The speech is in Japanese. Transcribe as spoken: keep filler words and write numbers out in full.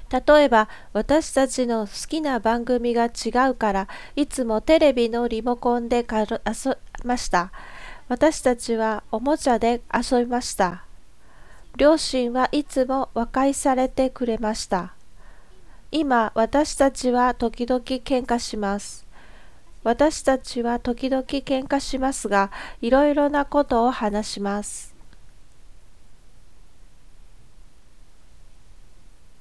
例えば、私たちの好きな番組が違うから、いつもテレビのリモコンでかる遊びました。私たちはおもちゃで遊びました。両親はいつも和解されてくれました。今、私たちは時々喧嘩します。私たちは時々喧嘩しますが、いろいろなことを話します。